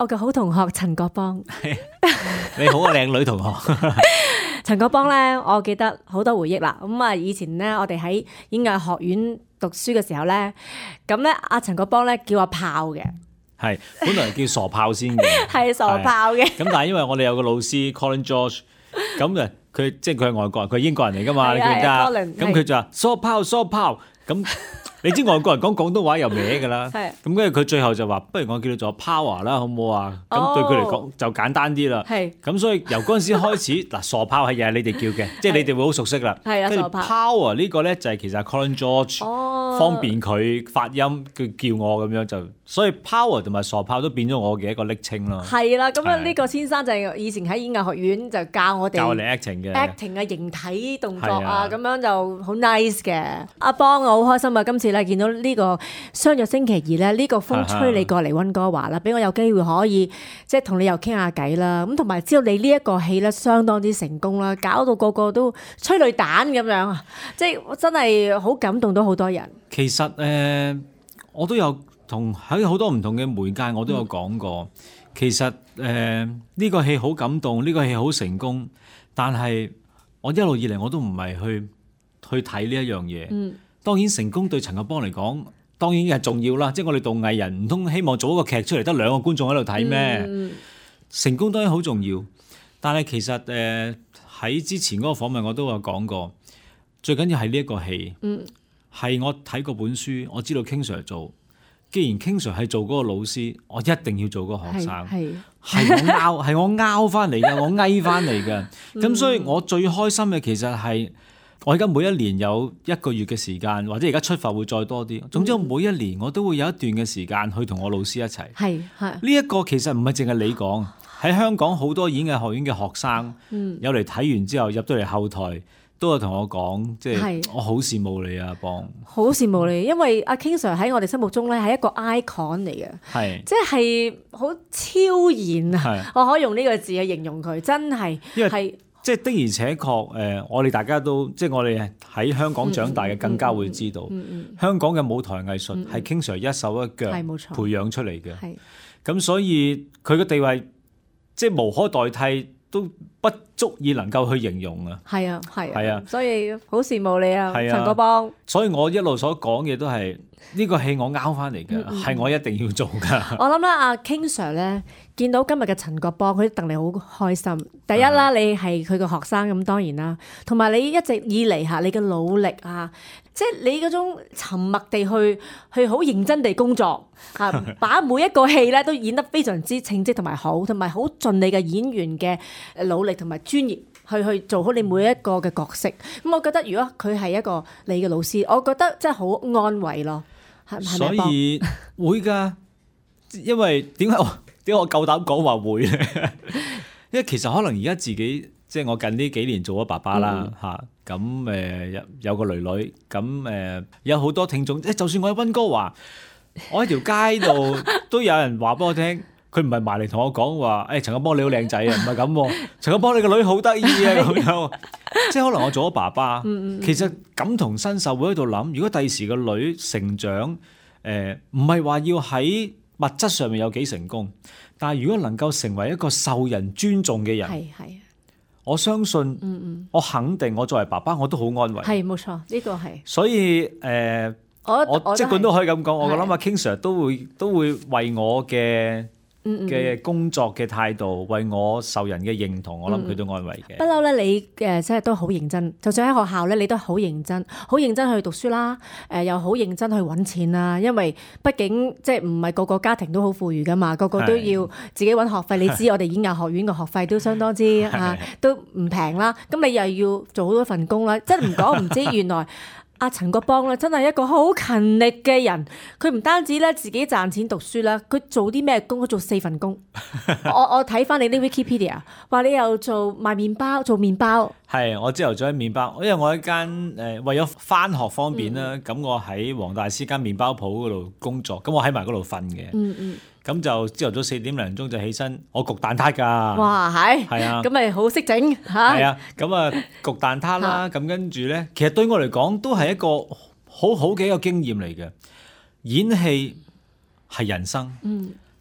我嘅好同學陳國邦。 你好啊，靚女同學。 陳國邦咧，我記得好多回憶啦。咁啊，以前咧，我哋喺演藝學院讀書嘅時候咧，咁咧阿陳國邦咧叫阿炮嘅， 係本來叫傻炮先嘅， 係傻炮嘅。 咁但係因為我哋有個老師 Colin George， 咁啊佢即係佢係外國人，佢係英國人嚟噶嘛，你記唔記得？咁佢就話傻炮，咁你知外國人講廣東話又歪㗎啦，咁跟住佢最後就話，不如我叫你做 Power 啦，好唔好啊？咁對佢嚟講就簡單啲啦。咁所以由嗰陣時開始，嗱傻炮係又係你哋叫嘅，即係你哋會好熟悉啦。 係啊， 跟住 Power 呢個咧就係其實 Colin George 方便佢發音，佢叫我咁樣就，所以 Power 同埋傻炮都變咗我嘅一個昵稱咯。 係啦，咁樣呢個先生就係以前喺演藝學院就教我哋 acting 嘅形體動作啊，咁樣就好 nice 嘅。阿邦我好開心啊，今次咧見到呢個相約星期二咧，呢個風吹你過嚟溫哥華啦，俾我有機會可以即係同你又傾下偈啦。咁同埋知道你呢一個戲咧相當之成功啦，搞到個個都催淚彈咁樣啊！即係真係好感動到好多人。 其實我都有同喺好多唔同嘅媒介我都有講過，其實呢個戲好感動，呢個戲好成功，但係我一路以嚟我都唔係去睇呢一樣嘢。當然成功對陳國邦嚟講，當然係重要啦。即係我哋做藝人，唔通希望做一個劇出嚟得2個觀眾喺度睇咩？成功當然好重要，但係其實喺之前嗰個訪問我都有講過，最緊要係呢一個戲，係我睇過本書，我知道 King Sir 做。既然 King Sir 係做嗰個老師，我一定要做嗰個學生。係我拗翻嚟嘅，我翳翻嚟嘅。咁所以我最開心嘅其實係。我而家每一年有1個月嘅時間，或者而家出發會再多啲。總之我每一年我都會有一段嘅時間去同我老師一齊。呢一個其實唔係淨係你講，喺香港好多演藝學院嘅學生有嚟睇完之後入到嚟後台都有同我講，即係我好羨慕你啊，邦。好羨慕你，因為阿 King Sir 喺我哋心目中咧係一個 icon 嚟嘅，即係好超然啊！我可以用呢個字去形容佢，真係係。 即係的而且確，我哋大家都即係我哋喺香港長大嘅，更加會知道，香港嘅舞台藝術係 King Sir 一手一腳培養出嚟嘅。咁所以佢嘅地位即係無可代替，都不足以能夠去形容啊。係啊， 所以好羨慕你啊，陳國邦。 所以我一路所講嘅都係呢個戲我拗翻嚟嘅，係我一定要做㗎。 我諗咧，阿 King Sir 咧。見到今日嘅陳國邦，佢戥你好開心。第一啦，你係佢個學生咁，當然啦。同埋你一直以嚟嚇，你嘅努力啊，即係你嗰種沉默地去好認真地工作嚇，把每一個戲咧都演得非常之稱職同埋好，同埋好盡你嘅演員嘅努力同埋專業去做好你每一個嘅角色。咁我覺得如果佢係一個你嘅老師，我覺得真係好安慰咯。係咪？ 所以會㗎，因為點解我夠膽講話會咧？因為其實可能而家自己即係我近呢幾年做咗爸爸啦嚇，咁有個女女，咁有好多聽眾，就算我喺溫哥華，我喺條街度都有人話俾我聽，佢唔係埋嚟同我講話，陳國邦你好靚仔啊，唔係咁喎，陳國邦你個女好得意啊咁樣，即係可能我做咗爸爸，其實感同身受會喺度諗，如果第時個女成長，唔係話要喺物質上面有幾成功，但係如果能夠成為一個受人尊重嘅人，我相信，我肯定我作為爸爸我都好安慰。 係冇錯，呢個係。所以我即管都可以咁講，我諗阿 King Sir 都會為我嘅工作嘅態度，為我受人嘅認同，我諗佢都安慰嘅。 不嬲咧，你即係都好認真，就算喺學校咧，你都好認真，好認真去讀書啦。又好認真去揾錢啦，因為畢竟即係唔係個個家庭都好富裕噶嘛，個個都要自己揾學費。你知我哋演藝學院嘅學費都相當之都唔平啦。咁你又要做好多份工啦，真係唔講唔知原來。阿陳國邦咧，真係一個好勤力嘅人。佢唔單止咧自己賺錢讀書啦，佢做啲咩工？佢做4份工。我睇翻你啲 Wikipedia， 話你又做賣麵包，做麵包。 係，我朝頭早喺麵包，因為我一間為咗翻學方便啦，咁我喺黃大仙間麵包鋪嗰度工作，咁我喺埋嗰度瞓嘅。咁就朝頭早4點零鐘就起身，我焗蛋撻㗎。哇，係啊， 咁咪好識整嚇。 係啊，咁啊焗蛋撻啦，咁跟住咧，其實對我嚟講都係一個好好嘅一個經驗嚟嘅。演戲係人生，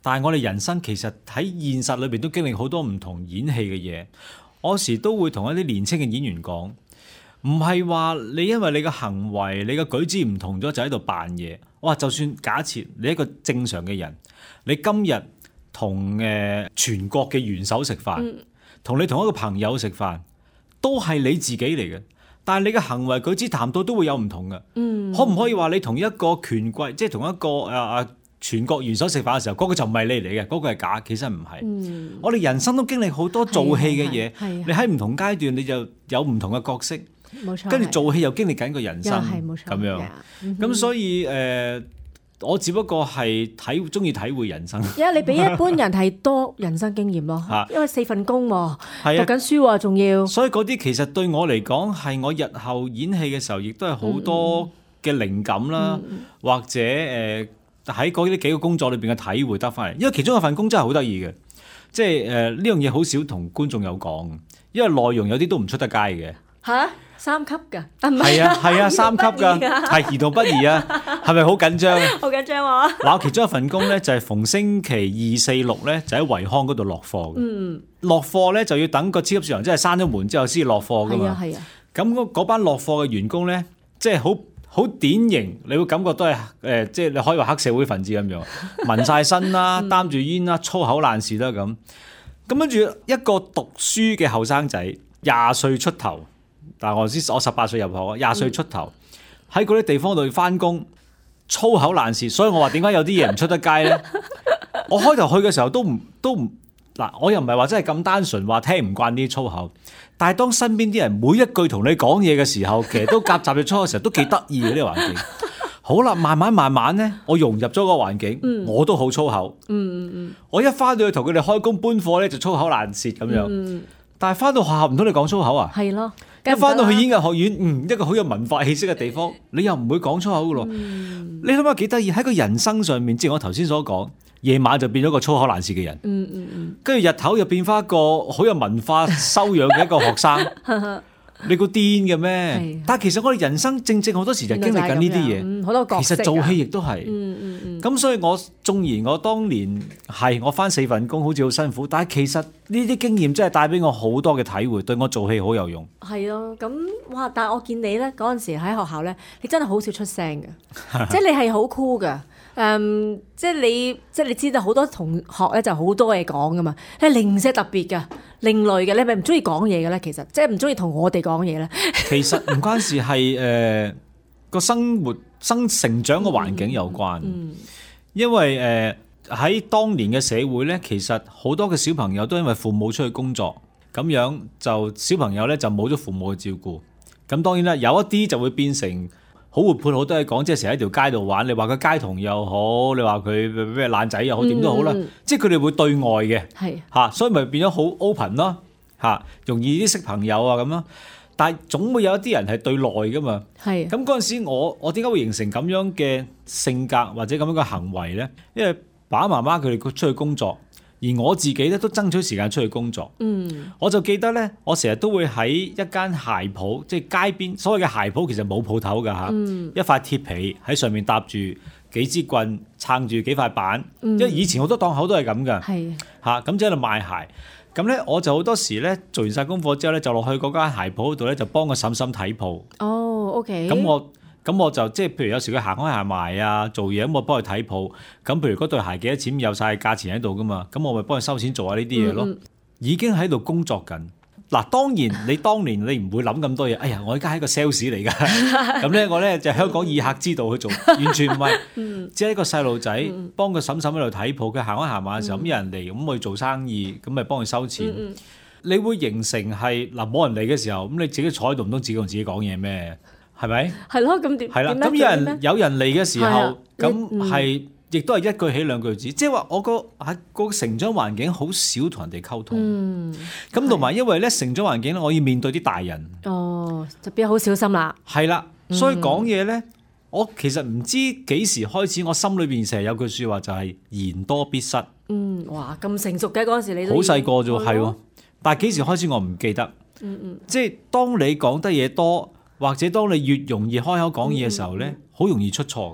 但係我哋人生其實喺現實裏邊都經歷好多唔同演戲嘅嘢。我有時都會同一啲年輕嘅演員講，唔係話你因為你嘅行為、你嘅舉止唔同咗就喺度扮嘢。我話就算假設你一個正常嘅人，你今日同全國嘅元首食飯，同你同一個朋友食飯，都係你自己嚟嘅。但係你嘅行為舉止談吐都會有唔同嘅。可唔可以話你同一個權貴，即係同一個全國元首食飯嘅時候，嗰個就唔係你嚟嘅，嗰個係假，其實唔係。我哋人生都經歷好多做戲嘅嘢，你喺唔同階段你就有唔同嘅角色， 冇錯， 跟住做戲又經歷緊個人生咁樣。咁所以我只不過係中意體會人生。 因為你比一般人係多人生經驗咯，因為4份工喎，讀緊書喎，仲要。所以嗰啲其實對我嚟講係我日後演戲嘅時候，亦都係好多嘅靈感啦，或者喺嗰啲幾個工作裏邊嘅體會得翻嚟。因為其中一份工真係好得意嘅，即係呢樣嘢好少同觀眾有講，因為內容有啲都唔出得街嘅。 嚇，3級㗎？ 係啊，3級㗎，係兒童不宜啊，係咪好緊張？ 好緊張喎！ 嗱，其中一份工咧就係逢星期2、4、6咧就喺維康嗰度落貨嘅。落貨咧就要等個超級市場真係閂咗門之後先落貨㗎嘛。係啊。咁嗰班落貨嘅員工咧，即係好典型，你會感覺都係即係你可以話黑社會分子咁樣，紋晒身啦，擔住煙啦，粗口爛舌啦咁。咁跟住一個讀書嘅後生仔，20歲出頭。但係我18歲入學，20歲出頭喺嗰啲地方度翻工，粗口爛舌，所以我話點解有啲嘢唔出得街咧？我開頭去嘅時候都唔嗱，我又唔係話真係咁單純話聽唔慣啲粗口，但係當身邊啲人每一句同你講嘢嘅時候，其實都夾雜住粗口嘅時候，都幾得意嘅呢個環境。好啦，慢慢咧，我融入咗個環境，我都好粗口。我一翻到去同佢哋開工搬貨咧，就粗口爛舌咁樣。但係翻到學校唔通你講粗口啊？係咯。一翻到去演藝學院，一個好有文化氣息嘅地方，你又唔會講粗口噶咯？你諗下幾得意？喺個人生上面，正如我頭先所講，夜晚就變咗個粗口爛舌嘅人，跟住日頭又變翻一個好有文化修養嘅一個學生。你估癲嘅咩？但係其實我哋人生正好多時就經歷緊呢啲嘢，好多角色。其實做戲亦都係。咁所以我縱然我當年我翻4份工，好似好辛苦，但係其實呢啲經驗真係帶俾我好多嘅體會，對我做戲好有用。係咯，咁哇！但係我見你咧嗰陣時喺學校咧，你真係好少出聲嘅，即係你係好 cool 㗎。即係你知道好多同學咧就好多嘢講噶嘛，你係零舍特別㗎，另類嘅，你係咪唔中意講嘢嘅咧？其實即係唔中意同我哋講嘢咧。其實唔關事，係個生活成長嘅環境有關。因為喺當年嘅社會咧，其實好多嘅小朋友都因為父母出去工作，咁樣就小朋友咧就冇咗父母嘅照顧。咁當然啦，有一啲就會變成好活潑，好多嘢講，即係成日喺條街度玩。你話佢街童又好，你話佢咩爛仔又好，點都好啦。即係佢哋會對外嘅，嚇，所以咪變咗好 open 咯，嚇，容易啲識朋友啊咁咯。但係總會有一啲人係對內噶嘛。係。咁嗰陣時我點解會形成咁樣嘅性格或者咁樣嘅行為咧？因為爸爸媽媽佢哋出去工作，而我自己咧都爭取時間出去工作。我就記得咧，我成日都會喺一間鞋鋪，即係街邊。所謂嘅鞋鋪其實冇鋪頭㗎嚇，一塊鐵皮喺上面搭住幾支棍，撐住幾塊板。因為以前好多檔口都係咁㗎。係。嚇，咁就喺度賣鞋。咁咧，我就好多時咧做完晒功課之後咧，就落去嗰間鞋鋪度咧，就幫個嬸嬸睇鋪。哦，OK。咁我就即係譬如有時佢行開行埋啊，做嘢咁我幫佢睇鋪。咁譬如嗰對鞋幾多錢，有晒價錢喺度噶嘛。咁我咪幫佢收錢做下呢啲嘢咯。已經喺度工作緊。嗱，當然你當年你唔會諗咁多嘢。哎呀，我而家係一個 sales 嚟㗎。咁咧我咧就香港以客之道去做，完全唔係。只係一個細路仔幫個嬸嬸喺度睇鋪，佢行開行埋嘅時候，咁有人嚟咁我做生意，咁咪幫佢收錢。你會形成係嗱冇人嚟嘅時候，咁你自己坐喺度唔通自己同自己講嘢咩？係咪？係咯，咁點？係啦，咁有人嚟嘅時候，咁係亦都係一句起兩句止，即係話我個成長環境好少同人哋溝通。咁同埋因為咧成長環境咧，我要面對啲大人。哦，就變好小心啦。係啦，所以講嘢咧，我其實唔知幾時開始，我心裏邊成日有句説話就係言多必失。哇，咁成熟嘅嗰陣時你都好細個啫喎，係喎。但係幾時開始我唔記得。即係當你講得嘢多。或者當你越容易開口講嘢嘅時候咧，好容易出錯。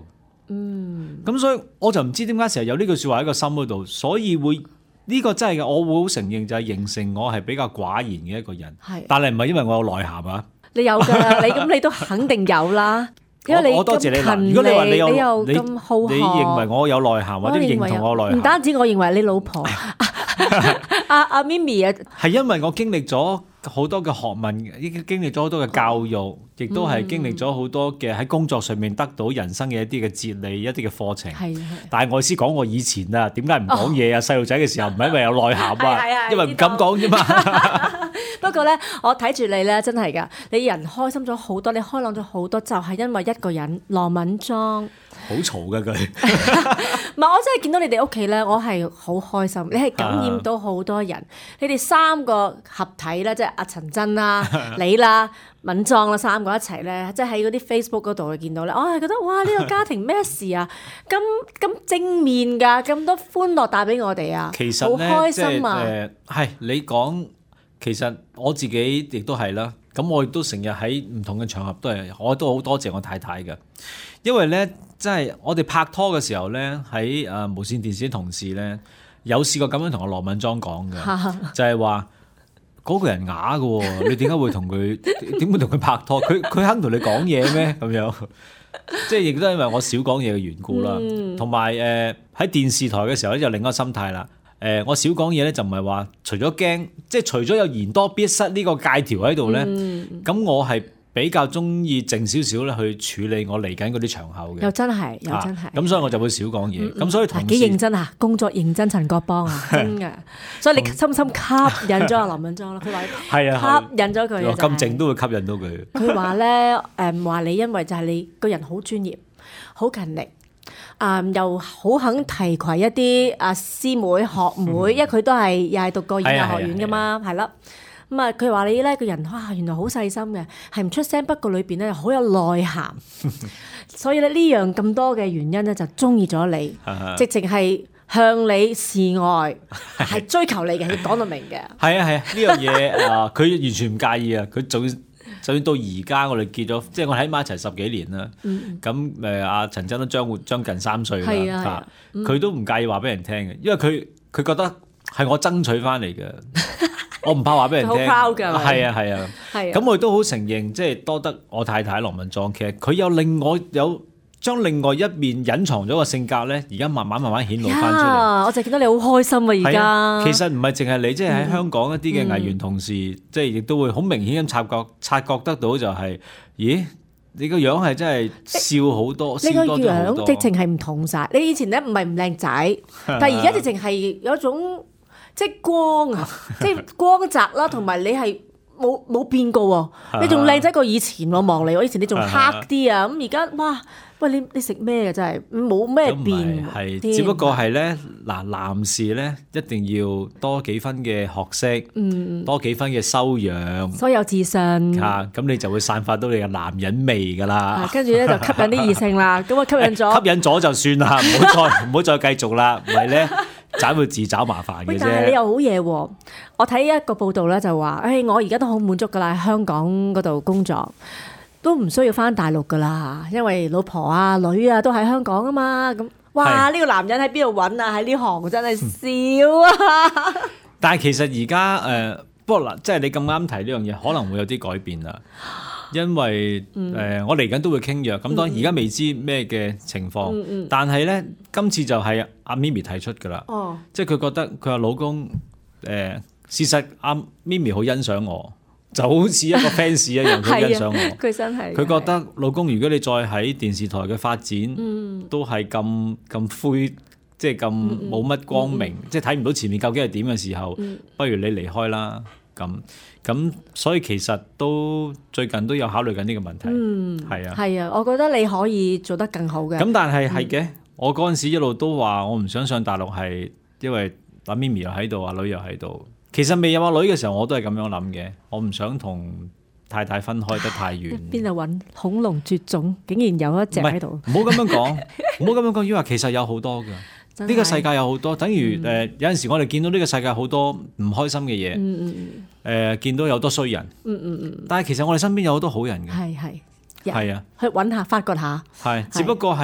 咁所以我就唔知點解成日有呢句説話喺個心嗰度，所以會呢個真係嘅，我會好承認就係形成我係比較寡言嘅一個人。 係但係唔係因為我有內涵啊？ 你有㗎，你都肯定有啦。因為我多謝你咁勤如果你話你有力，你又咁好學， 你認為我有內涵或者認同我內涵？ 唔單止我認為你老婆阿 Mimi 啊， 係因為我經歷咗好多嘅學問，經歷咗好多嘅教育，亦都係經歷咗好多嘅喺工作上面得到人生嘅一啲嘅哲理、一啲嘅課程。 係。 但係我意思講我以前啊，點解唔講嘢啊？細路仔嘅時候唔係因為有內涵啊，因為唔敢講啫嘛。 不過咧，我睇住你咧，真係㗎，你人開心咗好多，你開朗咗好多，就係因為一個人羅敏莊。 好嘈㗎佢。 唔係，我真係見到你哋屋企咧，我係好開心。你係感染到好多人。你哋三個合體咧，即係阿陳真啦、你啦、敏莊啦，三個一齊咧，即係喺嗰啲 Facebook 嗰度見到咧，我係覺得哇！呢個家庭咩事啊？咁正面㗎，咁多歡樂帶俾我哋啊！ 其實咧， 好開心啊！ 係你講，其實我自己亦都係啦。咁我亦都成日喺唔同嘅場合都係，我都好多謝我太太嘅，因為咧，即係我哋拍拖嘅時候咧，喺無線電視啲同事咧，有試過咁樣同我羅敏莊講嘅，就係話嗰個人啞嘅喎，你點解會同佢點會同佢拍拖？佢肯同你講嘢咩？咁樣，即係亦都係因為我少講嘢嘅緣故啦，同埋喺電視台嘅時候咧，就另一個心態啦。我少講嘢咧，就唔係話除咗驚，即係除咗有言多必失呢個戒條喺度咧，咁我係比較中意靜少少咧去處理我嚟緊嗰啲場口嘅。 又真係， 咁所以我就會少講嘢。咁所以同事幾認真啊，工作認真，陳國邦啊，真嘅。所以你深深吸引咗阿羅敏莊啦。佢話係啊， 吸引咗佢。 咁靜都會吸引到佢。 佢話咧，話你因為就係你個人好專業、好勤力。又好肯提攜一啲師妹學妹，因為佢都係又係讀過演藝學院噶嘛，係啦。咁啊，佢話你咧個人哇，原來好細心嘅，係唔出聲，不過裏邊咧好有內涵。所以咧呢樣咁多嘅原因咧，就中意咗你，直情係向你示愛，係追求你嘅，佢講到明嘅。 係啊，呢樣嘢佢完全唔介意啊，佢就算到而家我哋結咗，即係我哋喺埋一齊10幾年啦。咁阿陳真都將近3歲啦，佢都唔介意話俾人聽嘅，因為佢覺得係我爭取翻嚟嘅，我唔怕話俾人聽。 好 proud 㗎， 係啊。咁我亦都好承認，即係多得我太太羅敏莊，其實佢有將另外一面隱藏咗個性格咧，而家慢慢顯露翻出嚟。 我就見到你好開心啊！而家其實唔係淨係你，即係喺香港一啲嘅藝員同事，即係亦都會好明顯咁察覺得到，就係，咦，你個樣係真係笑好多，笑多咗好多。 你個樣直情係唔同晒。你以前咧唔係唔靚仔，但係而家直情係有一種即係光啊，即係光澤啦，同埋你係冇變過喎。你仲靚仔過以前我望你，我以前你仲黑啲啊，咁而家哇！喂，你食咩嘅真係冇咩變， 係只不過係咧嗱，男士咧一定要多幾分嘅學識，多幾分嘅修養， 所以有自信嚇，咁你就會散發到你嘅男人味噶啦。 跟住咧就吸引啲異性啦，咁啊吸引咗就算啦，唔好再繼續啦，唔係咧盞會自找麻煩嘅啫。 但係你又好嘢喎，我睇一個報道咧就話，我而家都好滿足噶啦，喺香港嗰度工作。都唔需要翻大陸噶啦，因為老婆啊、女啊都喺香港啊嘛。咁哇，呢個男人喺邊度揾啊？喺呢行真係少啊！ 但係其實而家不過嗱，即係你咁啱提呢樣嘢，可能會有啲改變啦。因為我嚟緊都會傾約，咁當然而家未知咩嘅情況，但係咧今次就係阿 Mimi 提出噶啦，即係佢覺得佢話老公事實阿 Mimi 好欣賞我。就好似一個 fans 一樣，佢欣賞我。 佢真係。 佢覺得老公，如果你再喺電視台嘅發展，都係咁灰，即係咁冇乜光明，即係睇唔到前面究竟係點嘅時候，不如你離開啦。咁，所以其實都最近都有考慮緊呢個問題。係啊。係啊，我覺得你可以做得更好嘅。 咁但係嘅，我嗰陣時一路都話我唔想上大陸，係因為阿 Mimi 又喺度，阿女又喺度。其實未有阿女嘅時候，我都係咁樣諗嘅。我唔想同太太分開得太遠。 邊度揾恐龍絕種，竟然有一隻喺度。 唔好咁樣講，唔好咁樣講。因為其實有好多㗎，呢個世界有好多。等於有陣時我哋見到呢個世界好多唔開心嘅嘢。見到有多衰人。但係其實我哋身邊有好多好人嘅。係啊， 去揾下，發掘下。 係，只不過係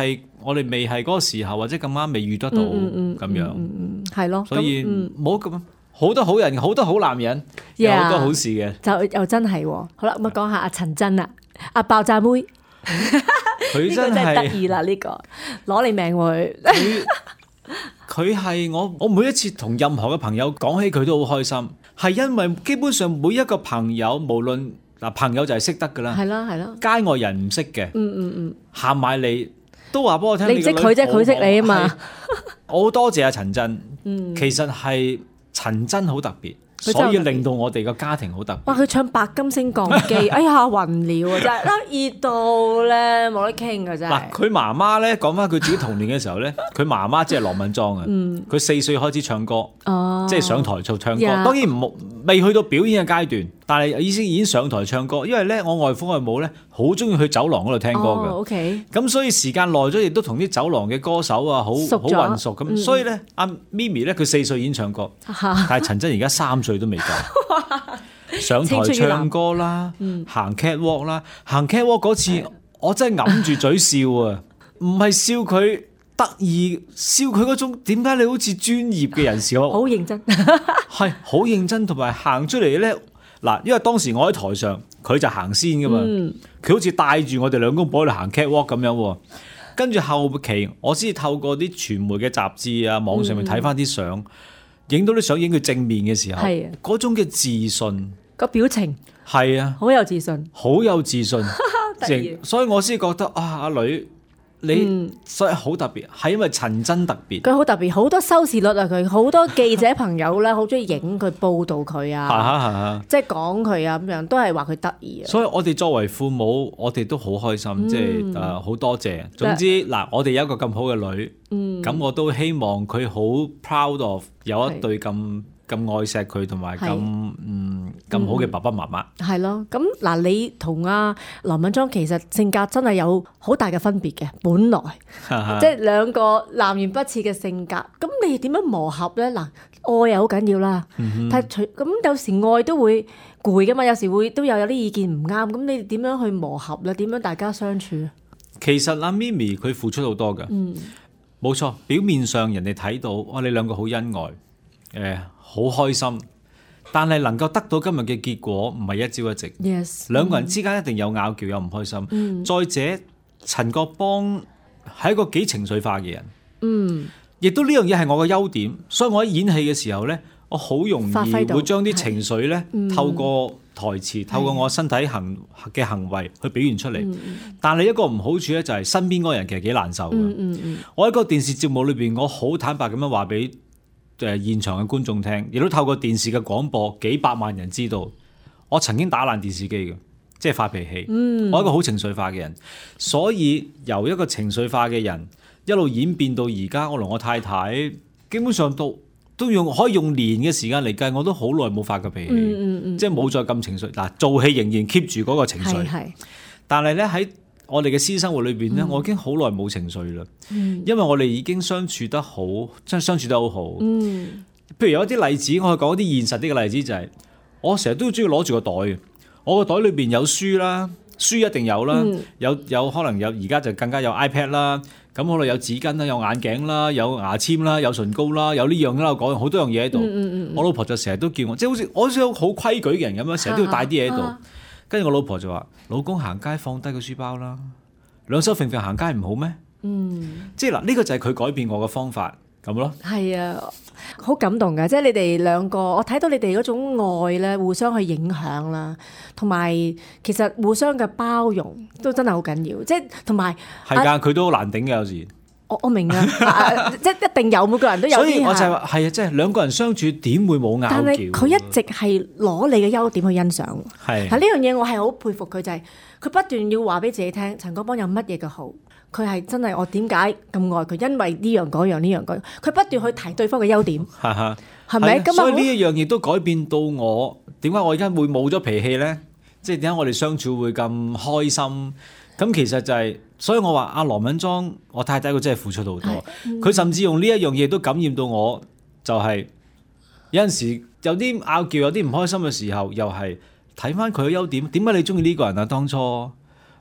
我哋未係嗰個時候，或者咁啱未遇得到咁樣， 係咯。 所以冇咁好多好人，好多好男人，有好多好事嘅。 就又真係喎。好啦，咁講下阿陳真啦，阿爆炸妹， 佢真係得意啦，呢個攞你命喎佢係我每一次同任何嘅朋友講起佢都好開心，係因為基本上每一個朋友，無論朋友就係識得噶啦， 係啦， 街外人唔識嘅，行埋嚟都話俾我聽， 你唔識佢啫，佢識你啊嘛。 我好多謝阿陳真，其實係陳真好特別。所以令到我哋個家庭好特別。 哇！佢唱白金升降機，哎呀暈了啊！真係得意到咧冇得傾㗎真係。 嗱，佢媽媽咧講翻佢自己童年嘅時候咧，佢媽媽即係羅敏莊啊。佢4歲開始唱歌，即係上台做唱歌。當然未去到表演嘅階段，但係已經上台唱歌。因為咧，我外父外母咧好中意去酒廊嗰度聽歌嘅。 OK。咁所以時間耐咗，亦都同啲酒廊嘅歌手啊好混熟咁。所以咧，阿咪咪咧佢4歲已經唱歌，但係陳真而家3歲都未夠。上台唱歌啦，行 catwalk 啦，行 catwalk 嗰次我真係揞住嘴笑啊！唔係笑佢得意，笑佢嗰種點解你好似專業嘅人士， 好認真， 係好認真，同埋行出嚟咧嗱，因為當時我喺台上，佢就行先噶嘛，佢好似帶住我哋兩公婆喺度行 catwalk 咁樣，跟住後期我先至透過啲傳媒嘅雜誌啊，網上面睇翻啲相。影到啲相，影佢正面嘅時候，嗰種嘅自信個表情係啊， 好有自信， 好有自信，所以我先覺得啊，阿女你所以好特別，係因為陳真特別， 佢好特別，好多收視率啊，佢好多記者朋友咧，好中意影佢報導佢啊，即係講佢啊咁樣，都係話佢得意啊。所以我哋作為父母，我哋都好開心，即係好多謝。總之嗱，我哋有一個咁好嘅女，咁我都希望佢好 proud of 有一對咁愛錫佢同埋咁好嘅爸爸媽媽。係咯，咁嗱，你同阿羅敏莊其實性格真係有好大嘅分別嘅，本來即係兩個南轅北轍嘅性格。咁你點樣磨合咧？嗱，愛又好緊要啦，但係咁有時愛都會攰噶嘛，有時都有啲意見唔啱。咁你點樣去磨合咧？點樣大家相處？ 其實阿咪咪佢付出好多噶，冇錯。表面上人哋睇到哇，你兩個好恩愛，好開心，但係能夠得到今日嘅結果唔係一朝一夕。 Yes， 兩個人之間一定有拗撬，有唔開心。再者，陳國邦係一個幾情緒化嘅人，亦都呢樣嘢係我嘅優點，所以我喺演戲嘅時候呢，我好容易會將啲情緒呢透過台詞，透過我身體嘅行為去表現出嚟。但係一個唔好處呢，就係身邊嗰個人其實幾難受嘅。我喺個電視節目裏邊，我好坦白咁樣話俾現場嘅觀眾聽，亦都透過電視嘅廣播，幾百萬人知道我曾經打爛電視機嘅，即係發脾氣。我係一個好情緒化嘅人，所以由一個情緒化嘅人一路演變到而家，我同我太太基本上都可以用年嘅時間嚟計，我都好耐冇發過脾氣，即係冇再咁情緒。嗱，做戲仍然 keep 住嗰個情緒，但係咧喺我哋嘅私生活裏邊咧，我已經好耐冇情緒啦，因為我哋已經相處得好，真係相處得好好。譬如有一啲例子，我去講一啲現實啲嘅例子，就係我成日都中意攞住個袋嘅，我個袋裏邊有書啦，書一定有啦，有可能有而家就更加有 iPad 啦，咁可能有紙巾啦，有眼鏡啦，有牙籤啦，有唇膏啦，有呢樣啦，講好多樣嘢喺度。我老婆就成日都叫我，即係好似好規矩嘅人咁樣，成日都要帶啲嘢喺度。跟住我老婆就話：老公行街放低個書包啦，兩手揈揈行街唔好咩？即係嗱，呢個就係佢改變我嘅方法咁咯。係啊，好感動㗎，即係你哋兩個，我睇到你哋嗰種愛咧，互相去影響啦，同埋其實互相嘅包容都真係好緊要，即係同埋係㗎，佢都好難頂嘅有時。 我明啊，即係一定有，每個人都有啲。所以我就係話係啊，即係兩個人相處點會冇拗撬？但係佢一直係攞你嘅優點去欣賞。係呢樣嘢，我係好佩服佢，就係佢不斷要話俾自己聽，陳國邦有乜嘢嘅好，佢係真係我點解咁愛佢，因為呢樣嗰樣呢樣嗰樣，佢不斷去提對方嘅優點。係咪？ 所以呢一樣嘢都改變到我，點解我而家會冇咗脾氣咧？即係點解我哋相處會咁開心？咁其實就係，所以我話阿羅敏莊，我太太佢真係付出好多，佢甚至用呢一樣嘢都感染到我，就係有陣時有啲拗撬，有啲唔開心嘅時候，又係睇翻佢嘅優點。點解你中意呢個人啊？當初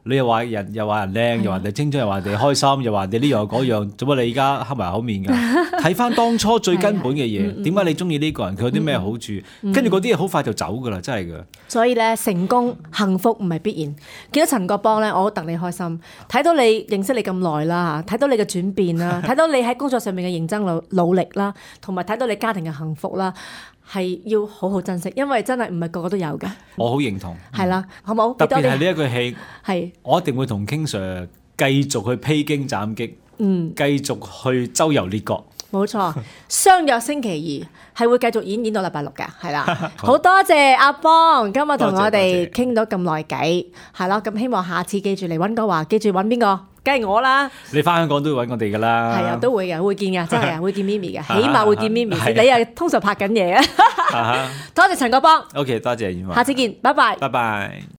你又話人靚，又話人哋青春，又話人哋開心，又話人哋呢樣嗰樣，做乜你而家黑埋口面㗎？睇翻當初最根本嘅嘢，點解你中意呢個人？佢有啲咩好處？跟住嗰啲嘢好快就走㗎啦，真係㗎。 所以咧，成功幸福唔係必然。見到陳國邦咧，我好戥你開心，睇到你認識你咁耐啦，睇到你嘅轉變啦，睇到你喺工作上面嘅認真努力啦，同埋睇到你家庭嘅幸福啦。係要好好珍惜，因為真係唔係個個都有嘅。 我好認同。 係啦，好冇？ 特別係呢一句戲， 係我一定會同 King Sir 繼續去披荊斬棘，繼續去周遊列國。 冇錯，相約星期二係會繼續演到禮拜六嘅，係啦。好多謝阿邦今日同我哋傾到咁耐偈，係啦。咁希望下次記住嚟溫哥華，記住揾邊個？梗係我啦！ 你翻香港都會揾我哋噶啦。 係啊，都會嘅，會見嘅，真係啊，會見咪咪嘅，起碼會見咪咪。你又通常拍緊嘢啊！多謝陳國邦。 OK， 多謝袁華。 下次見，拜拜。 拜拜。